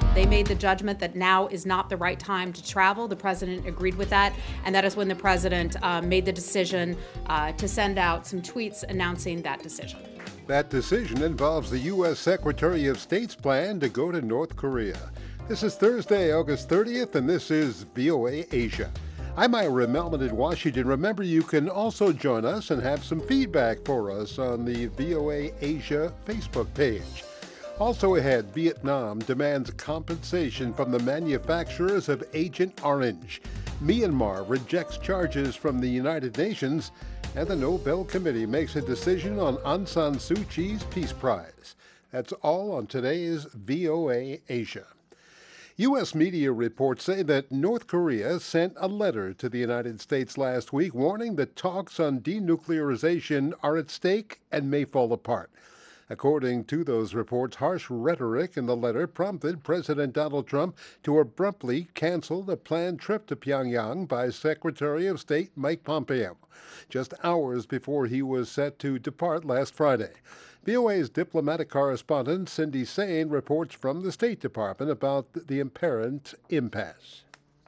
They made the judgment that now is not the right time to travel. The president agreed with that, and that is when the president made the decision to send out some tweets announcing that decision. That decision involves the U.S. Secretary of State's plan to go to North Korea. This is Thursday, August 30th, and this is VOA Asia. I'm Ira Melman in Washington. Remember, you can also join us and have some feedback for us on the VOA Asia Facebook page. Also ahead, Vietnam demands compensation from the manufacturers of Agent Orange. Myanmar rejects charges from the United Nations, and the Nobel Committee makes a decision on Aung San Suu Kyi's Peace Prize. That's all on today's VOA Asia. U.S. media reports say that North Korea sent a letter to the United States last week warning that talks on denuclearization are at stake and may fall apart. According to those reports, harsh rhetoric in the letter prompted President Donald Trump to abruptly cancel the planned trip to Pyongyang by Secretary of State Mike Pompeo, just hours before he was set to depart last Friday. VOA's diplomatic correspondent Cindy Saine reports from the State Department about the apparent impasse.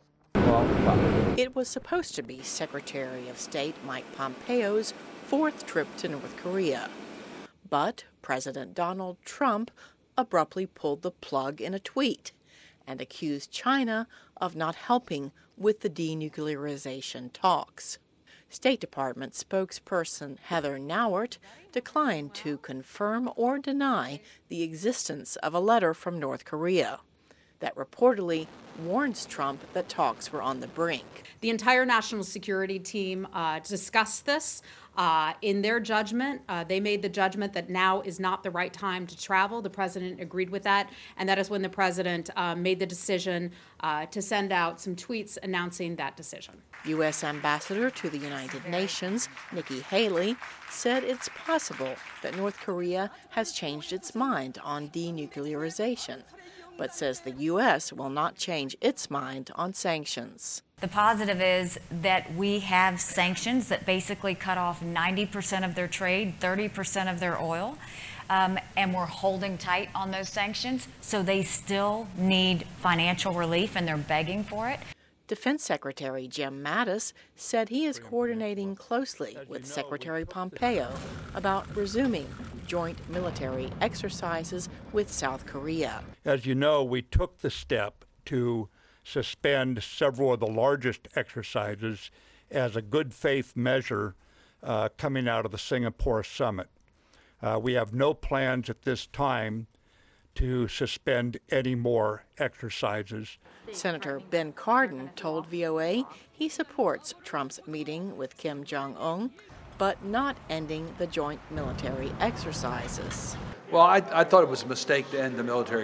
It was supposed to be Secretary of State Mike Pompeo's fourth trip to North Korea. But President Donald Trump abruptly pulled the plug in a tweet and accused China of not helping with the denuclearization talks. State Department spokesperson Heather Nauert declined to confirm or deny the existence of a letter from North Korea that reportedly warns Trump that talks were on the brink. The entire national security team discussed this. In their judgment, they made the judgment that now is not the right time to travel. The president agreed with that, and that is when the president made the decision to send out some tweets announcing that decision. U.S. Ambassador to the United Nations, Nikki Haley, said it's possible that North Korea has changed its mind on denuclearization, but says the U.S. will not change its mind on sanctions. The positive is that we have sanctions that basically cut off 90% of their trade, 30% of their oil, and we're holding tight on those sanctions, so they still need financial relief, and they're begging for it. Defense Secretary Jim Mattis said he is coordinating closely with Secretary Pompeo about resuming joint military exercises with South Korea. As you know, we took the step to suspend several of the largest exercises as a good faith measure coming out of the Singapore summit. We have no plans at this time to suspend any more exercises. Senator Ben Cardin told VOA he supports Trump's meeting with Kim Jong-un, but not ending the joint military exercises. Well, I thought it was a mistake to end the military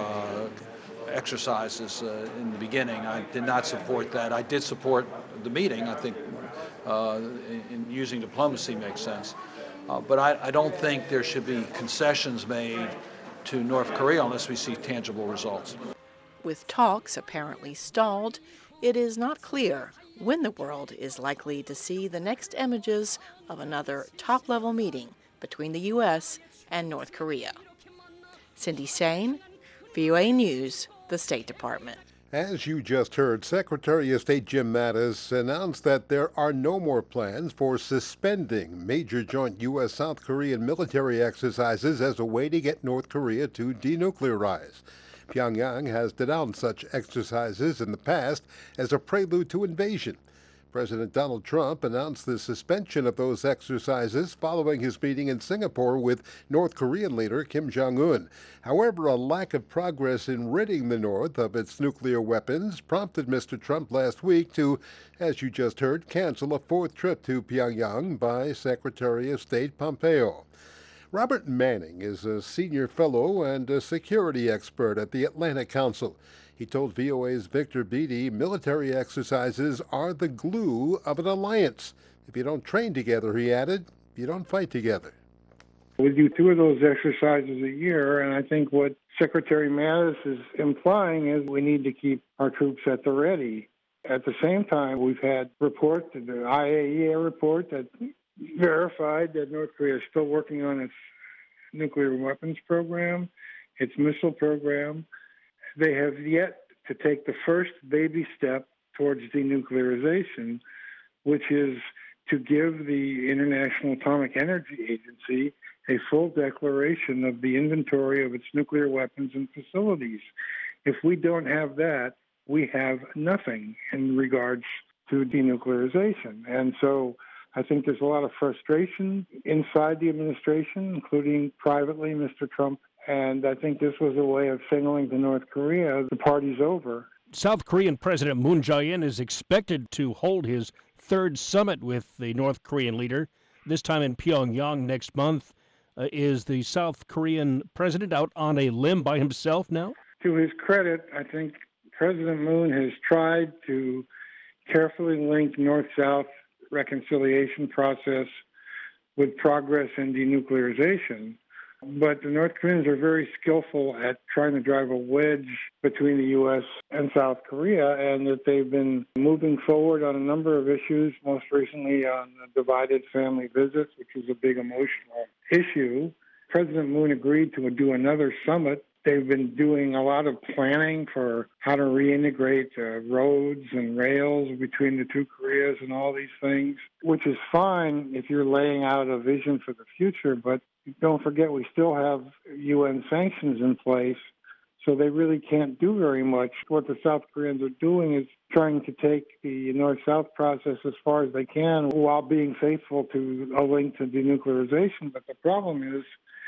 exercises in the beginning. I did not support that. I did support the meeting. I think in using diplomacy makes sense. But I don't think there should be concessions made to North Korea unless we see tangible results. With talks apparently stalled, it is not clear when the world is likely to see the next images of another top-level meeting between the U.S. and North Korea. Cindy Saine, VOA News, the State Department. As you just heard, Secretary of State Jim Mattis announced that there are no more plans for suspending major joint U.S.-South Korean military exercises as a way to get North Korea to denuclearize. Pyongyang has denounced such exercises in the past as a prelude to invasion. President Donald Trump announced the suspension of those exercises following his meeting in Singapore with North Korean leader Kim Jong-un. However, a lack of progress in ridding the North of its nuclear weapons prompted Mr. Trump last week to, as you just heard, cancel a fourth trip to Pyongyang by Secretary of State Pompeo. Robert Manning is a senior fellow and a security expert at the Atlantic Council. He told VOA's Victor Beattie military exercises are the glue of an alliance. If you don't train together, he added, you don't fight together. We do 2 of those exercises a year, and I think what Secretary Mattis is implying is we need to keep our troops at the ready. At the same time, we've had reports, the IAEA report that verified that North Korea is still working on its nuclear weapons program, its missile program. they have yet to take the first baby step towards denuclearization, which is to give the International Atomic Energy Agency a full declaration of the inventory of its nuclear weapons and facilities. If we don't have that, we have nothing in regards to denuclearization. And so I think there's a lot of frustration inside the administration, including privately Mr. Trump. And I think this was a way of signaling to North Korea the party's over. South Korean President Moon Jae-in is expected to hold his third summit with the North Korean leader, this time in Pyongyang next month. Is the South Korean president out on a limb by himself now? To his credit, I think President Moon has tried to carefully link North-South reconciliation process with progress in denuclearization. But the North Koreans are very skillful at trying to drive a wedge between the U.S. and South Korea, and that they've been moving forward on a number of issues, most recently on the divided family visits, which is a big emotional issue. President Moon agreed to do another summit. They've been doing a lot of planning for how to reintegrate roads and rails between the two Koreas and all these things, which is fine if you're laying out a vision for the future, but don't forget we still have UN sanctions in place, so they really can't do very much. What the South Koreans are doing is trying to take the North-South process as far as they can while being faithful to a link to denuclearization. But the problem is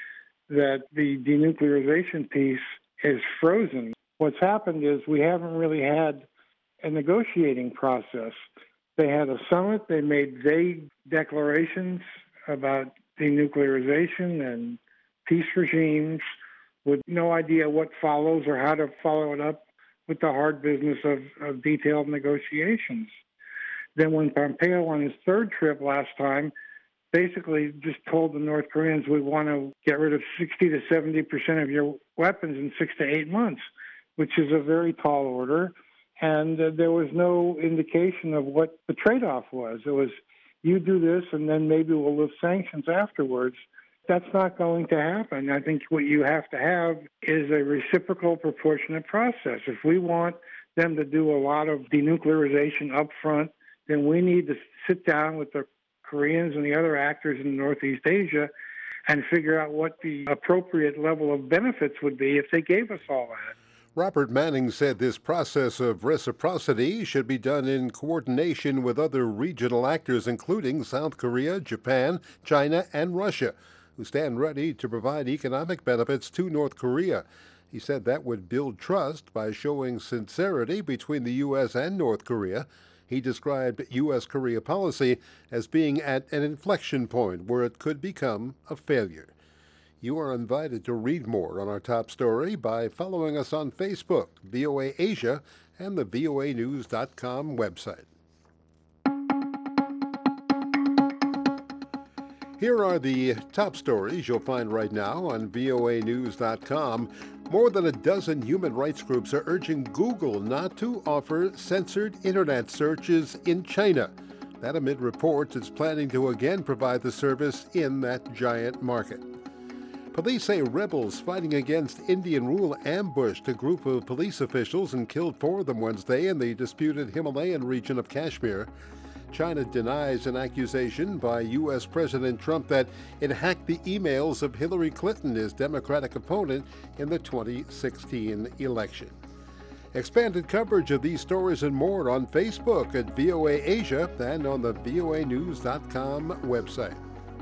that the denuclearization piece is frozen. What's happened is we haven't really had a negotiating process. They had a summit, they made vague declarations about denuclearization and peace regimes with no idea what follows or how to follow it up with the hard business of detailed negotiations. Then when Pompeo on his third trip last time basically just told the North Koreans, we want to get rid of 60 to 70% of your weapons in 6 to 8 months, which is a very tall order. And there was no indication of what the trade-off was. It was, you do this, and then maybe we'll lift sanctions afterwards. That's not going to happen. I think what you have to have is a reciprocal, proportionate process. If we want them to do a lot of denuclearization up front, then we need to sit down with the Koreans and the other actors in Northeast Asia and figure out what the appropriate level of benefits would be if they gave us all that. Robert Manning said this process of reciprocity should be done in coordination with other regional actors, including South Korea, Japan, China, and Russia, who stand ready to provide economic benefits to North Korea. He said that would build trust by showing sincerity between the U.S. and North Korea. He described U.S.-Korea policy as being at an inflection point where it could become a failure. You are invited to read more on our top story by following us on Facebook, VOA Asia, and the voanews.com website. Here are the top stories you'll find right now on voanews.com. More than a dozen human rights groups are urging Google not to offer censored internet searches in China. That amid reports it's planning to again provide the service in that giant market. Police say rebels fighting against Indian rule ambushed a group of police officials and killed 4 of them Wednesday in the disputed Himalayan region of Kashmir. China denies an accusation by U.S. President Trump that it hacked the emails of Hillary Clinton, his Democratic opponent, in the 2016 election. Expanded coverage of these stories and more on Facebook at VOA Asia and on the voanews.com website.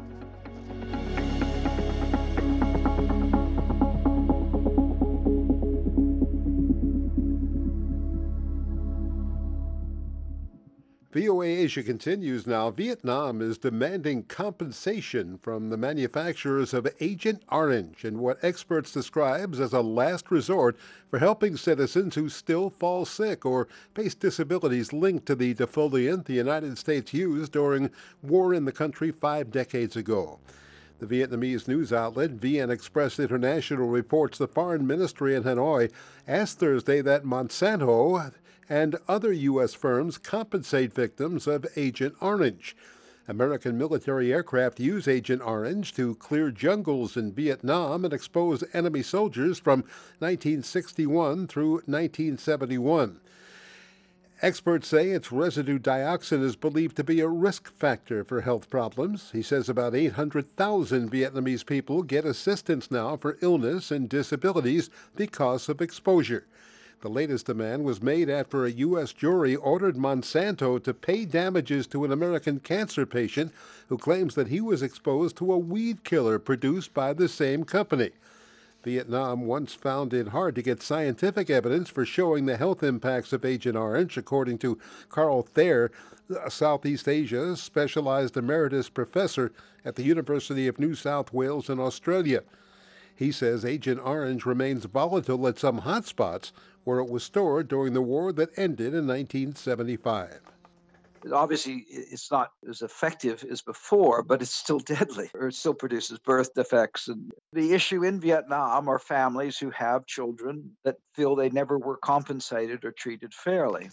VOA Asia continues now. Vietnam is demanding compensation from the manufacturers of Agent Orange in what experts describe as a last resort for helping citizens who still fall sick or face disabilities linked to the defoliant the United States used during war in the country 5 decades ago. The Vietnamese news outlet VN Express International reports the Foreign Ministry in Hanoi asked Thursday that Monsanto and other U.S. firms compensate victims of Agent Orange. American military aircraft use Agent Orange to clear jungles in Vietnam and expose enemy soldiers from 1961 through 1971. Experts say its residue dioxin is believed to be a risk factor for health problems. He says about 800,000 Vietnamese people get assistance now for illness and disabilities because of exposure. The latest demand was made after a U.S. jury ordered Monsanto to pay damages to an American cancer patient who claims that he was exposed to a weed killer produced by the same company. Vietnam once found it hard to get scientific evidence for showing the health impacts of Agent Orange, according to Carl Thayer, a Southeast Asia specialized emeritus professor at the University of New South Wales in Australia. He says Agent Orange remains volatile at some hotspots where it was stored during the war that ended in 1975. Obviously, it's not as effective as before, but it's still deadly, or it still produces birth defects. And the issue in Vietnam are families who have children that feel they never were compensated or treated fairly.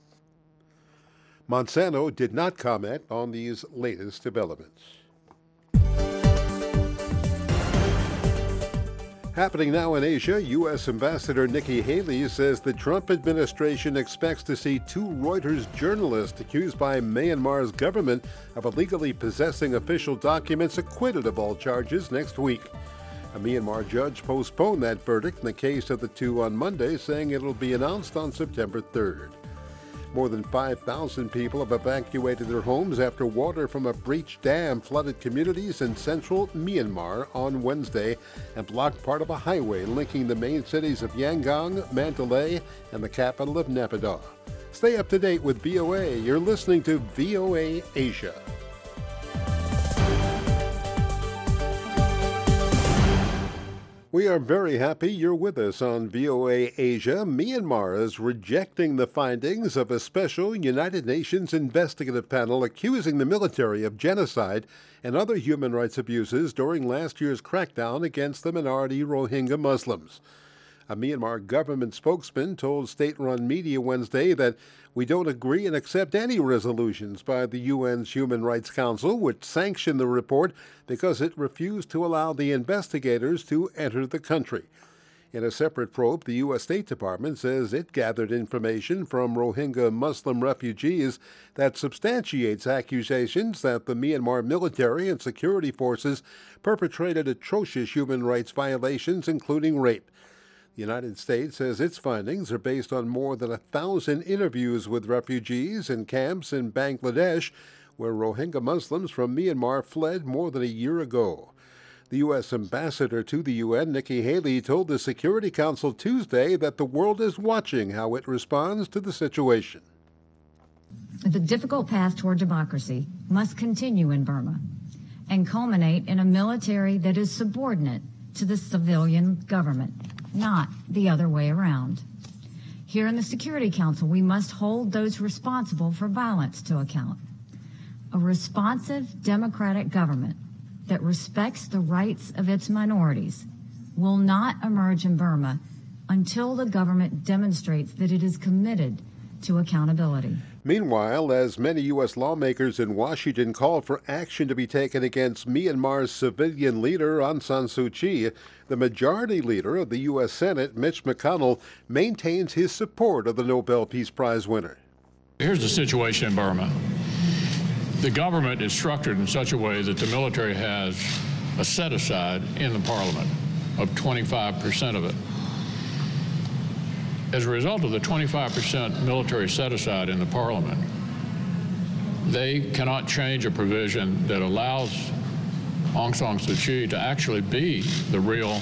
Monsanto did not comment on these latest developments. Happening now in Asia, U.S. Ambassador Nikki Haley says the Trump administration expects to see two Reuters journalists accused by Myanmar's government of illegally possessing official documents acquitted of all charges next week. A Myanmar judge postponed that verdict in the case of the two on Monday, saying it will be announced on September 3rd. More than 5,000 people have evacuated their homes after water from a breached dam flooded communities in central Myanmar on Wednesday and blocked part of a highway linking the main cities of Yangon, Mandalay, and the capital of Naypyidaw. Stay up to date with VOA. You're listening to VOA Asia. We are very happy you're with us on VOA Asia. Myanmar is rejecting the findings of a special United Nations investigative panel accusing the military of genocide and other human rights abuses during last year's crackdown against the minority Rohingya Muslims. A Myanmar government spokesman told state-run media Wednesday that we don't agree and accept any resolutions by the UN's Human Rights Council, which sanctioned the report because it refused to allow the investigators to enter the country. In a separate probe, the U.S. State Department says it gathered information from Rohingya Muslim refugees that substantiates accusations that the Myanmar military and security forces perpetrated atrocious human rights violations, including rape. The United States says its findings are based on more than 1,000 interviews with refugees in camps in Bangladesh, where Rohingya Muslims from Myanmar fled more than a year ago. The U.S. ambassador to the UN, Nikki Haley, told the Security Council Tuesday that the world is watching how it responds to the situation. The difficult path toward democracy must continue in Burma and culminate in a military that is subordinate to the civilian government, not the other way around. Here in the Security Council, we must hold those responsible for violence to account. A responsive democratic government that respects the rights of its minorities will not emerge in Burma until the government demonstrates that it is committed to accountability. Meanwhile, as many U.S. lawmakers in Washington call for action to be taken against Myanmar's civilian leader Aung San Suu Kyi, the majority leader of the U.S. Senate, Mitch McConnell, maintains his support of the Nobel Peace Prize winner. Here's the situation in Burma. The government is structured in such a way that the military has a set-aside in the parliament of 25% of it. As a result of the 25% military set-aside in the parliament, they cannot change a provision that allows Aung San Suu Kyi to actually be the real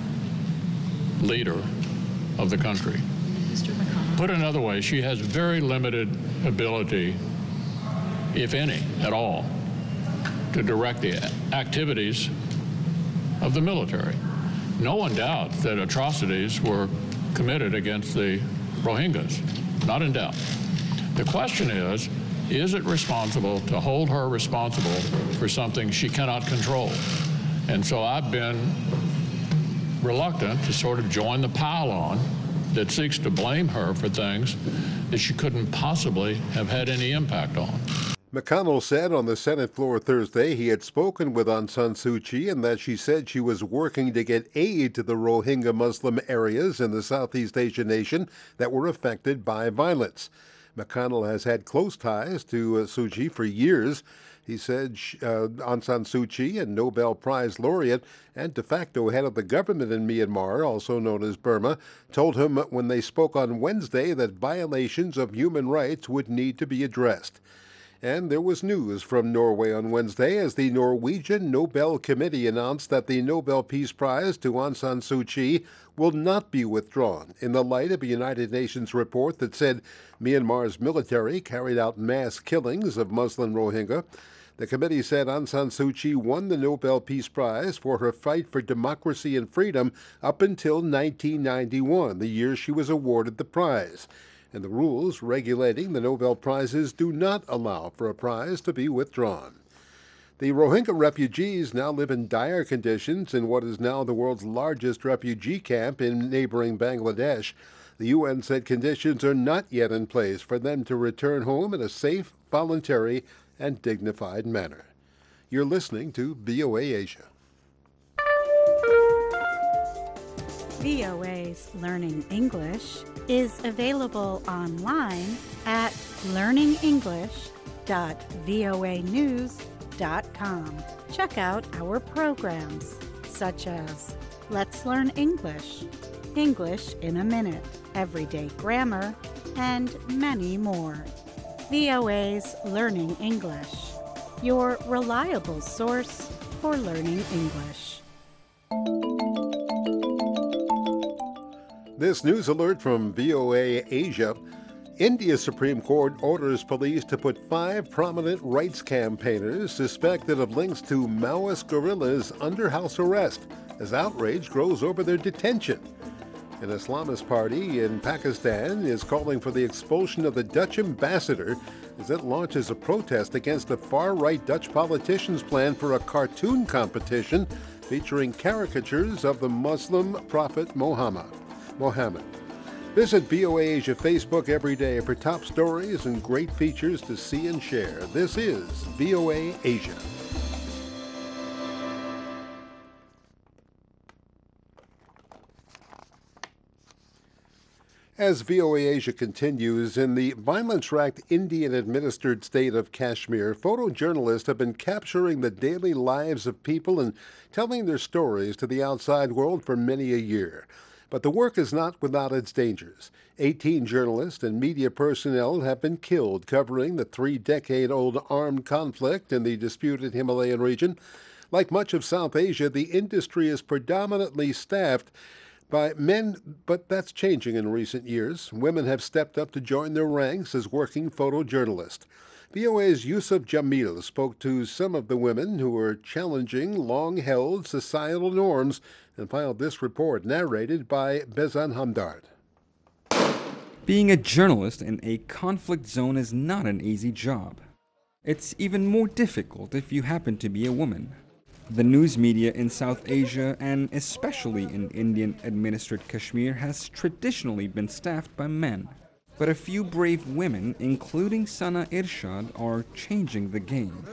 leader of the country. Put another way, she has very limited ability, if any at all, to direct the activities of the military. No one doubts that atrocities were committed against the Rohingyas, not in doubt. The question is it responsible to hold her responsible for something she cannot control? And so I've been reluctant to sort of join the pile-on that seeks to blame her for things that she couldn't possibly have had any impact on. McConnell said on the Senate floor Thursday he had spoken with Aung San Suu Kyi and that she said she was working to get aid to the Rohingya Muslim areas in the Southeast Asian nation that were affected by violence. McConnell has had close ties to Suu Kyi for years. He said Aung San Suu Kyi, a Nobel Prize laureate and de facto head of the government in Myanmar, also known as Burma, told him when they spoke on Wednesday that violations of human rights would need to be addressed. And there was news from Norway on Wednesday as the Norwegian Nobel Committee announced that the Nobel Peace Prize to Aung San Suu Kyi will not be withdrawn in the light of a United Nations report that said Myanmar's military carried out mass killings of Muslim Rohingya. The committee said Aung San Suu Kyi won the Nobel Peace Prize for her fight for democracy and freedom up until 1991, the year she was awarded the prize. And the rules regulating the Nobel Prizes do not allow for a prize to be withdrawn. The Rohingya refugees now live in dire conditions in what is now the world's largest refugee camp in neighboring Bangladesh. The UN said conditions are not yet in place for them to return home in a safe, voluntary, and dignified manner. You're listening to VOA Asia. VOA's Learning English is available online at learningenglish.voanews.com. Check out our programs such as Let's Learn English, English in a Minute, Everyday Grammar, and many more. VOA's Learning English, your reliable source for learning English. This news alert from VOA Asia. India's Supreme Court orders police to put 5 prominent rights campaigners suspected of links to Maoist guerrillas under house arrest as outrage grows over their detention. An Islamist party in Pakistan is calling for the expulsion of the Dutch ambassador as it launches a protest against a far-right Dutch politician's plan for a cartoon competition featuring caricatures of the Muslim prophet Muhammad. Visit VOA Asia Facebook every day for top stories and great features to see and share. This is VOA Asia. As VOA Asia continues, in the violence-racked Indian-administered state of Kashmir, photojournalists have been capturing the daily lives of people and telling their stories to the outside world for many a year. But the work is not without its dangers. 18 journalists and media personnel have been killed covering the 3-decade-old armed conflict in the disputed Himalayan region. Like much of South Asia, the industry is predominantly staffed by men, but that's changing in recent years. Women have stepped up to join their ranks as working photojournalists. VOA's Yusuf Jamil spoke to some of the women who are challenging long-held societal norms and filed this report, narrated by Bezan Hamdard. Being a journalist in a conflict zone is not an easy job. It's even more difficult if you happen to be a woman. The news media in South Asia, and especially in Indian-administered Kashmir, has traditionally been staffed by men. But a few brave women, including Sana Irshad, are changing the game.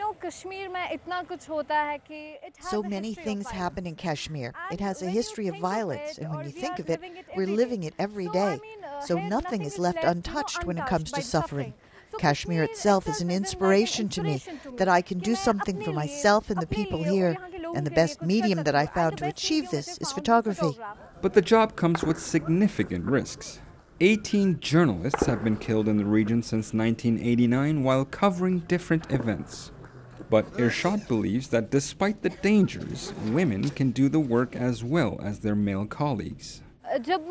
So many things happen in Kashmir. It has a history of violence, and when you think of it, we're living it every day. So nothing is left untouched when it comes to suffering. Kashmir itself is an inspiration to me, that I can do something for myself and the people here. And the best medium that I found to achieve this is photography. But the job comes with significant risks. 18 journalists have been killed in the region since 1989 while covering different events. But Irshad believes that despite the dangers, women can do the work as well as their male colleagues. When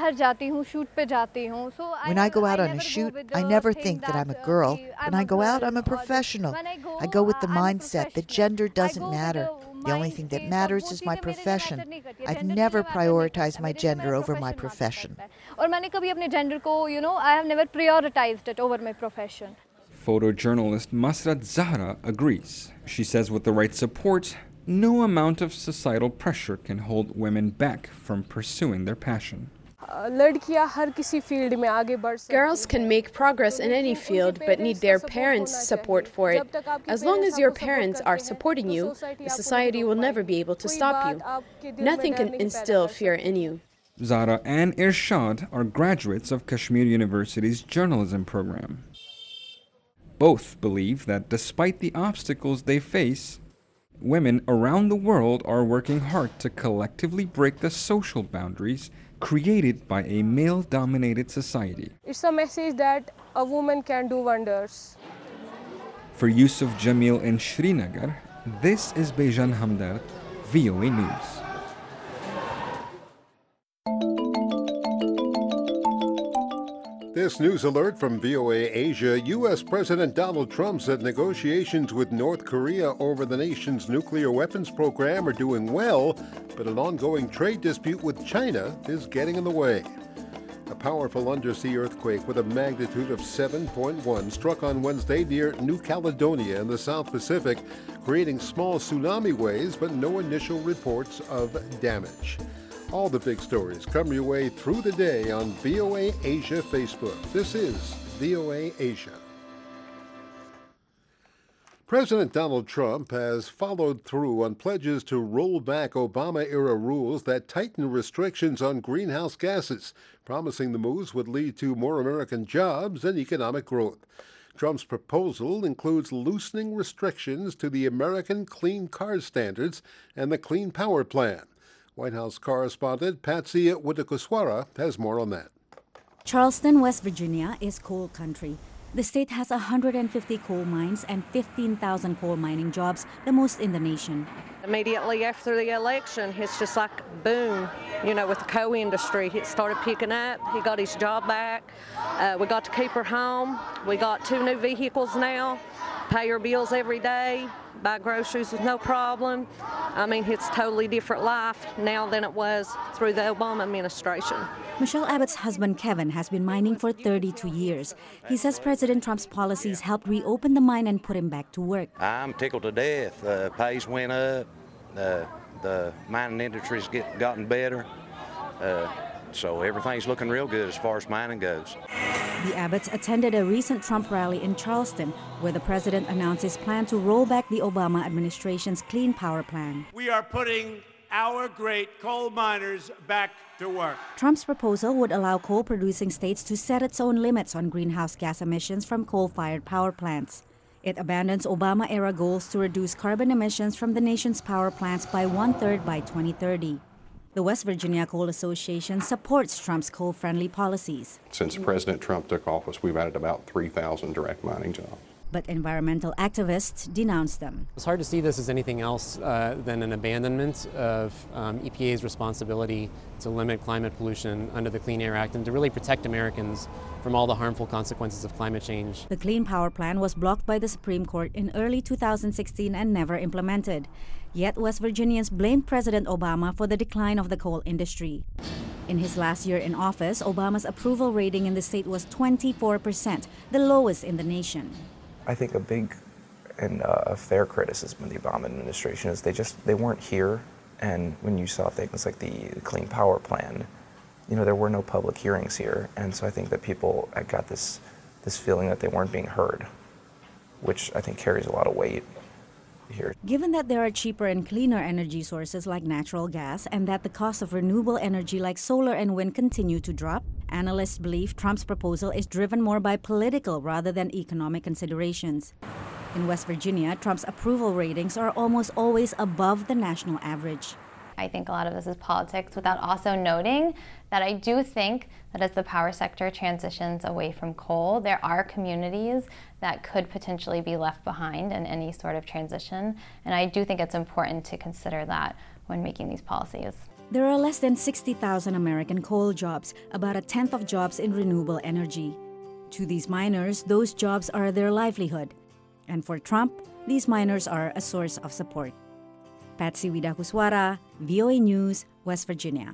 I go out on a shoot, I never think that I'm a girl. When I go out, I'm a professional. I go with the mindset that gender doesn't matter. The only thing that matters is my profession. I've never prioritized my gender over my profession. I have never prioritized it over my profession. Photojournalist Masrat Zahra agrees. She says with the right support, no amount of societal pressure can hold women back from pursuing their passion. Girls can make progress in any field but need their parents' support for it. As long as your parents are supporting you, the society will never be able to stop you. Nothing can instill fear in you. Zara and Irshad are graduates of Kashmir University's journalism program. Both believe that despite the obstacles they face, women around the world are working hard to collectively break the social boundaries created by a male-dominated society. It's a message that a woman can do wonders. For Yusuf Jamil in Srinagar, this is Bejan Hamdard, VOA News. This news alert from VOA Asia. U.S. President Donald Trump said negotiations with North Korea over the nation's nuclear weapons program are doing well, but an ongoing trade dispute with China is getting in the way. A powerful undersea earthquake with a magnitude of 7.1 struck on Wednesday near New Caledonia in the South Pacific, creating small tsunami waves, but no initial reports of damage. All the big stories come your way through the day on VOA Asia Facebook. This is VOA Asia. President Donald Trump has followed through on pledges to roll back Obama-era rules that tighten restrictions on greenhouse gases, promising the moves would lead to more American jobs and economic growth. Trump's proposal includes loosening restrictions to the American Clean Car Standards and the Clean Power Plan. White House correspondent Patsy Widakuswara has more on that. Charleston, West Virginia is coal country. The state has 150 coal mines and 15,000 coal mining jobs, the most in the nation. Immediately after the election, it's just like boom, with the coal industry. It started picking up. He got his job back. We got to keep her home. We got 2 new vehicles now, pay our bills every day, buy groceries with no problem. It's a totally different life now than it was through the Obama administration. Michelle Abbott's husband Kevin has been mining for 32 years. He says President Trump's policies helped reopen the mine and put him back to work. I'm tickled to death. Pays went up. The mining industry's gotten better. So everything's looking real good as far as mining goes. The Abbotts attended a recent Trump rally in Charleston, where the president announced his plan to roll back the Obama administration's Clean Power Plan. We are putting our great coal miners back to work. Trump's proposal would allow coal-producing states to set its own limits on greenhouse gas emissions from coal-fired power plants. It abandons Obama-era goals to reduce carbon emissions from the nation's power plants by 1/3 by 2030. The West Virginia Coal Association supports Trump's coal-friendly policies. Since President Trump took office, we've added about 3,000 direct mining jobs. But environmental activists denounce them. It's hard to see this as anything else than an abandonment of EPA's responsibility to limit climate pollution under the Clean Air Act and to really protect Americans from all the harmful consequences of climate change. The Clean Power Plan was blocked by the Supreme Court in early 2016 and never implemented. Yet West Virginians blamed President Obama for the decline of the coal industry. In his last year in office, Obama's approval rating in the state was 24%, the lowest in the nation. I think a big and a fair criticism of the Obama administration is they weren't here, and when you saw things like the Clean Power Plan, there were no public hearings here, and so I think that people got this feeling that they weren't being heard, which I think carries a lot of weight here. Given that there are cheaper and cleaner energy sources like natural gas and that the cost of renewable energy like solar and wind continue to drop, analysts believe Trump's proposal is driven more by political rather than economic considerations. In West Virginia, Trump's approval ratings are almost always above the national average. I think a lot of this is politics, without also noting that I do think that as the power sector transitions away from coal, there are communities that could potentially be left behind in any sort of transition. And I do think it's important to consider that when making these policies. There are less than 60,000 American coal jobs, about 1/10 of jobs in renewable energy. To these miners, those jobs are their livelihood. And for Trump, these miners are a source of support. Patsy Widakuswara, VOA News, West Virginia.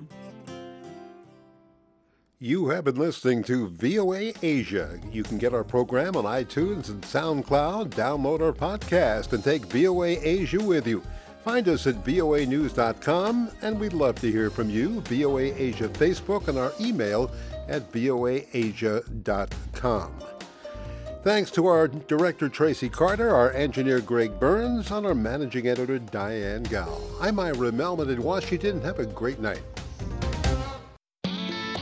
You have been listening to VOA Asia. You can get our program on iTunes and SoundCloud, download our podcast, and take VOA Asia with you. Find us at voanews.com, and we'd love to hear from you. VOA Asia Facebook and our email at voaasia.com. Thanks to our director, Tracy Carter, our engineer, Greg Burns, and our managing editor, Diane Gao. I'm Ira Melman in Washington. Have a great night.